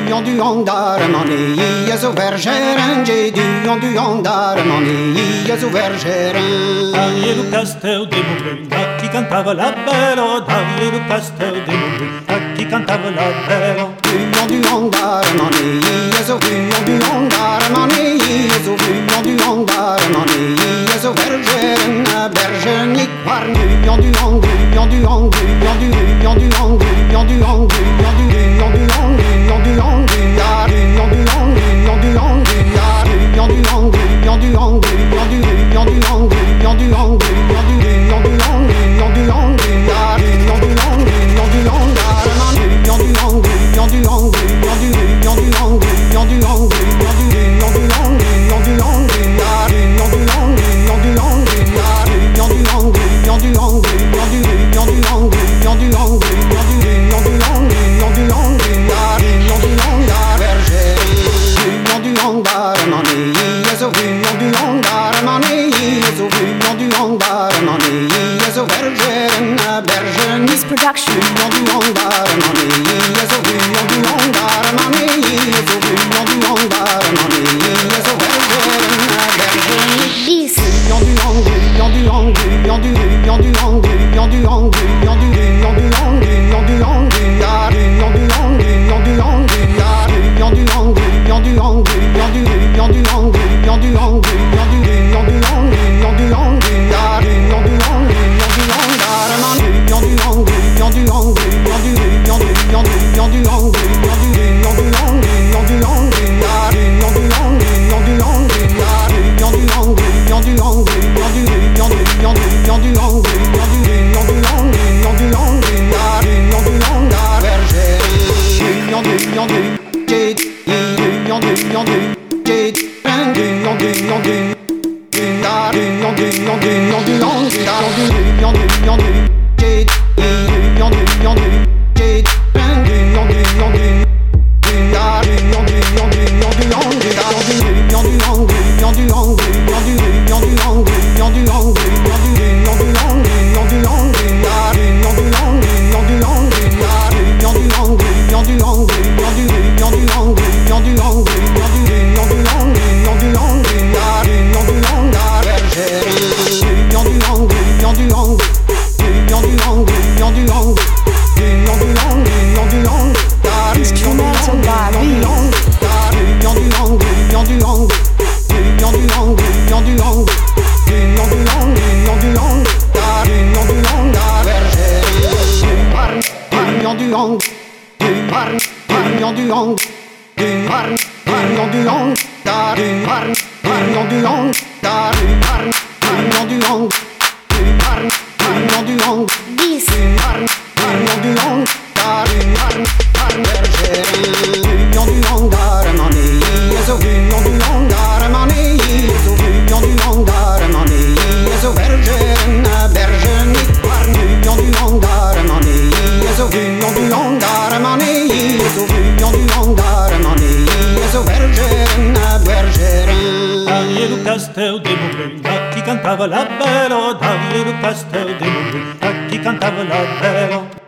du d'Armani, so vergeren, du d'Armani, so vergeren. Dagli il castel de Montbrun, a chi cantava la bella, dagli il castel de Montbrun, a chi cantava la bella. Du d'Armani, so du d'Armani, so du d'Armani, so vergeren, bergen ik var This production. Castel de Montbrun, a chi cantava la bella, dagli il castel de Montbrun, a chi cantava la bella.